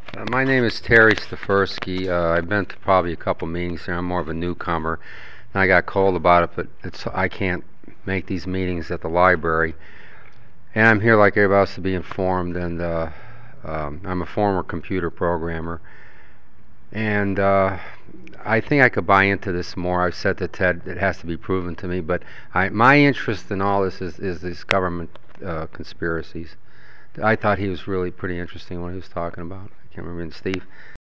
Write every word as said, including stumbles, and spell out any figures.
Uh, my name is Terry Stefersky. Uh, I've been to probably a couple meetings here. I'm more of a newcomer. And I got called about it, but it's I can't make these meetings at the library. And I'm here like everybody else to be informed. And uh, um, I'm a former computer programmer. And uh, I think I could buy into this more. I've said to Ted it has to be proven to me. But I, my interest in all this is, is these government uh, conspiracies. I thought he was really pretty interesting what he was talking about. I can't remember. And Steve?